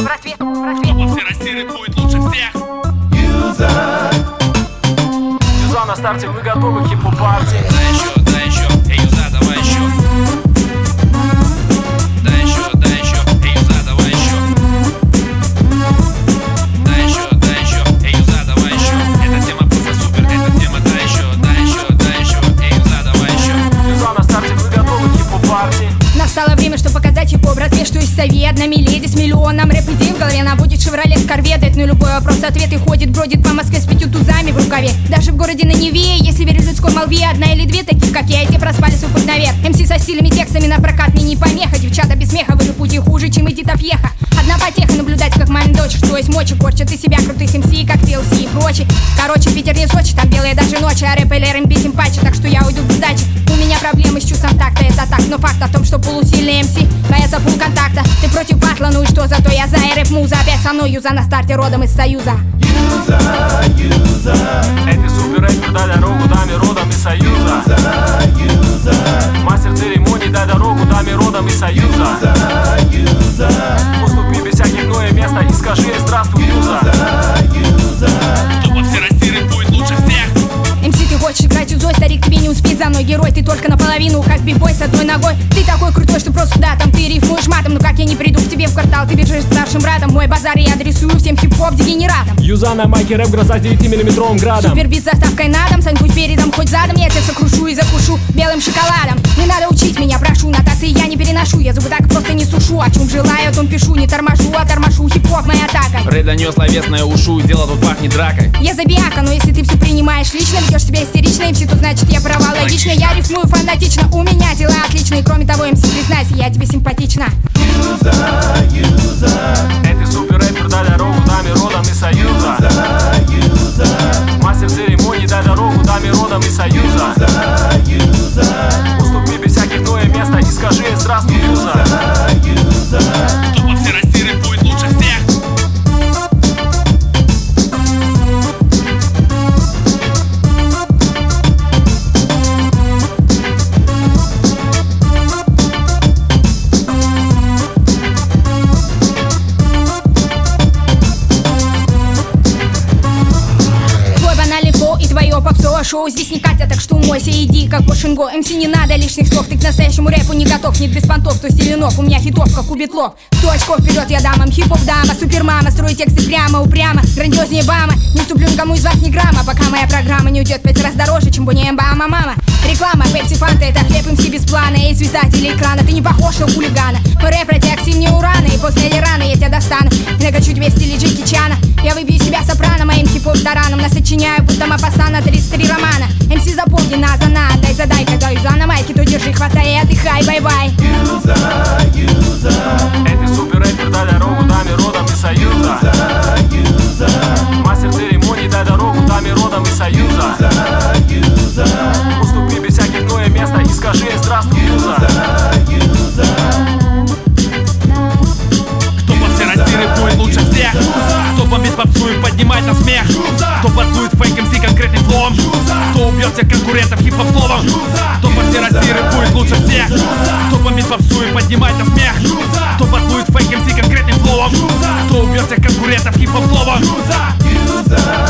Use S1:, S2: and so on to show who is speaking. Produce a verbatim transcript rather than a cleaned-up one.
S1: братве, братве.
S2: Все России будет лучше всех.
S3: Юза.
S4: Юза на старте, мы готовы к хип-хоп-парти.
S2: Да еще, да еще, эй, Юза, давай еще. Да еще, да еще, эй, Юза, давай еще. Да еще, да еще, эй, Юза, давай еще. Эта тема просто супер, эта тема, да еще, да еще, да еще, эй, Юза, давай еще.
S4: Юза на старте, мы готовы к хип-хоп-парти.
S1: Настало время, чтобы показать хип-хоп, братве, что из совет. На миледи с миллионом рэп-идей в голове наводит шевролет, корвет. Это на любой вопрос-ответ и ходит, бродит по Москве с пятью тузами в рукаве. Даже в городе на Неве, если верить людской молве, одна или две таких, как я, и те проспали свой путь наверх. МС со стилями, текстами на прокат мне не помеха. Девчата без смеха, вы пути хуже, чем Эдитов Еха. Одна потеха наблюдать, как мамин дочь, что есть мочи, корчат из себя крутых МС, как ти эл си и прочее. Короче, Питер не Сочи, там белые даже ночи, а рэп или эр эм би тем паче, так что я уйду без сдачи. У меня проблемы с чувством такта, это так, но факт о том, что полусильный МС боятся фул контакта. Ты против батла, ну и что, зато я за, и рэп-муза опять со мной. Юза на старте, родом из Союза.
S3: Юза, Юза.
S4: Эти супер-рэпер, дай дорогу даме родом из Союза.
S3: Юза, Юза.
S4: Мастер церемоний, дай дорогу даме родом из Союза.
S3: Юза,
S4: Уступи без всяких ное место и скажи здравствуй, Юза.
S3: Юза.
S2: Кто по всей России будет лучше всех.
S1: МС, ты хочешь играть Юзой, старик, тебе не успеть за мной. Герой, ты только наполовину, как бибой с одной ногой. Ты такой крутой, что просто да, там ты рифмуешь матом. Ну как я не приду к тебе в квартал, ты бежишь старшим братом. Мой базар я адресую всем хип-хоп дегенератам.
S4: Юза на майке, рэп, гроза с девятимиллиметровым градом.
S1: Супербит с заставкой на дом, Сань, будь передом, хоть задом. Я тебя сокрушу и закушу белым шоколадом. Не надо учить меня, прошу, нотации я не переношу. Я зубы так просто не сушу, о чем желаю, о том пишу. Не торможу, а тормошу, хип-хоп моя атака.
S2: Рэй донес словесное ушу, дело тут пахнет дракой.
S1: Я забияка, но если ты все принимаешь лично, ведешь себя истерично, МС, то значит я права логично. Я рифмую фанатично, у меня дела отличные. Кроме того, МС, признайся, я тебе симпатична.
S3: Юза, Юза.
S4: Эти супер-рэпер, дай дорогу даме родом из Союза.
S3: Юза,
S4: Мастер церемоний, дай дорогу даме родом из Союза.
S3: Юза.
S4: Уступи без всяких ное место и скажи здравствуй, Юза.
S3: Юза.
S2: Кто по всей России будет лучше всех.
S1: Твое попсовое шоу здесь не катя, так что умойся, иди как Бошинго. МС, не надо лишних слов, ты к настоящему рэпу не готов. Нет без понтов, то стилинов, у меня хитов, как у Битлов. Сто очков вперед я дам вам, хип-хоп дама, супермама. Строю тексты прямо, упрямо, грандиознее бама. Не уступлю никому из вас ни грамма, пока моя программа не уйдет пять раз дороже, чем Бонни Эмбама мама. Реклама, пепси, фанта, это хлеб МС без плана. Эй, свистатели экрана, ты не похож на хулигана. Мой рэп радиоактивнее урана, и после Лирана я тебя достану. И накачу тебя в стиле Джеки Чана. Я выбью из себя сопрано моим хип-хоп тараном. Насочиняю, будто Мапассана, тридцать три романа. МС, запомни, на, за, на, дай, задай. Когда Юза на майке, то держи, хватай и отдыхай, бай-бай.
S3: Юза, Юза.
S4: Эти супер-рэпер, дай дорогу даме родом из Союза.
S3: Юза.
S4: Мастер церемоний, дай дорогу даме родом из Союза.
S3: Юза.
S4: Уступи без всяких ное место и скажи здравствуй, Юза.
S3: Юза.
S2: Кто по всей России будет лучше всех. Кто бомбит попсу и поднимает на смех. Кто подкует фейк МС конкретным флоом. Кто убьет всех конкурентов хип-хоп словом. Кто по всей России будет лучше всех. Кто бомбит попсу и поднимает на смех. Кто подкует фейк МС конкретным флоом. Кто убьет всех конкурентов хип-хоп словом.
S3: Юза.